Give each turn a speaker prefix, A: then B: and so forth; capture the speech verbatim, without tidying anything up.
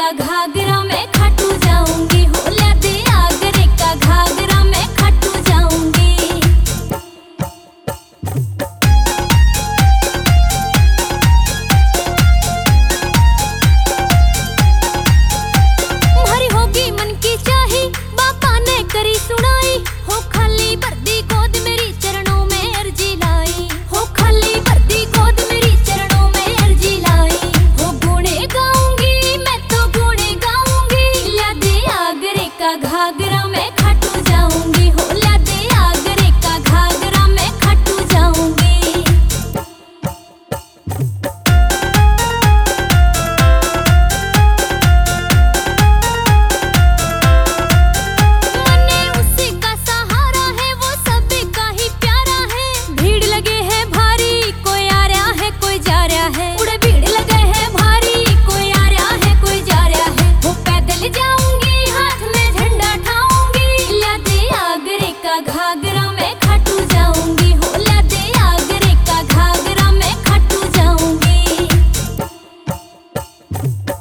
A: का घाघरा मैं खाटू जाऊंगी, हो ला दे आगरे का घाघरा मैं खाटू जाऊंगी। भरी होगी मन की चाही बाबा ने करी सुनाई, हो खाली भरदी गोद मेरी चरणों में अर्जी लाई, हो खाली भरदी गोद मेरी चरणों में अर्जी लाई। हो गुणे गाऊंगी मैं तो गुणे गाऊंगी, ला दे आगरे का घाघरा मैं खाटू जाऊंगी, हो ला दे आगरे का घाघरा मैं खाटू जाऊंगी। मने उसी का सहारा है, वो सभी का ही प्यारा है। भीड़ लगे है भारी, कोई आ रहा है कोई जा रहा है, उड़े भीड़ लगे है भारी, कोई आ रहा है कोई जा रहा है। वो पैदल जाऊंगी हाथ में झंडा ठाऊंगी, ला दे आगरे का घाघरा मैं खाटू जाऊंगी, हो ला दे आगरे का घाघरा मैं खाटू जाऊंगी।